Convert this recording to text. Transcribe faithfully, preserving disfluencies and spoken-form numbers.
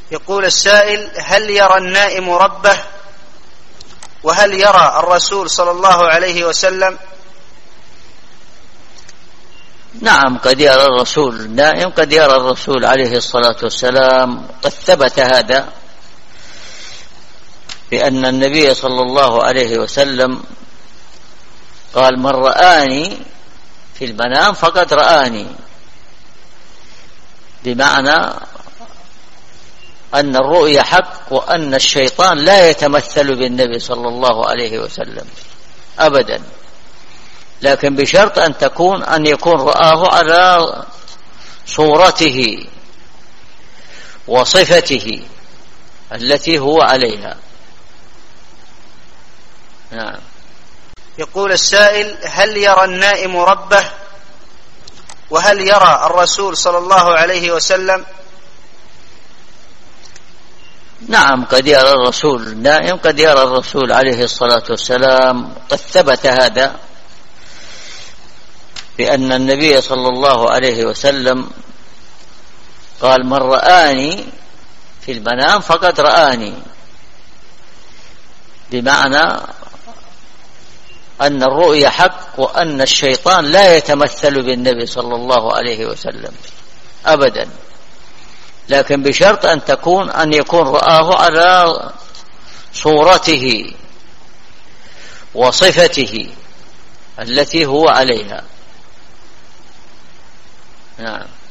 يقول السائل: هل يرى النائم ربه؟ وهل يرى الرسول صلى الله عليه وسلم؟ نعم، قد يرى الرسول النائم، قد يرى الرسول عليه الصلاة والسلام. قد ثبت هذا بأن النبي صلى الله عليه وسلم قال: من رآني في المنام فقد رآني، بمعنى أن الرؤيا حق، وأن الشيطان لا يتمثل بالنبي صلى الله عليه وسلم أبدا، لكن بشرط أن تكون أن يكون رآه على صورته وصفته التي هو عليها. نعم. يقول السائل: هل يرى النائم ربه؟ وهل يرى الرسول صلى الله عليه وسلم؟ نعم، قد يرى الرسول النائم، قد يرى الرسول عليه الصلاة والسلام. قد ثبت هذا بأن النبي صلى الله عليه وسلم قال: من رآني في المنام فقد رآني، بمعنى أن الرؤيا حق، وأن الشيطان لا يتمثل بالنبي صلى الله عليه وسلم أبدا، لكن بشرط أن تكون أن يكون رآه على صورته وصفته التي هو عليها. نعم.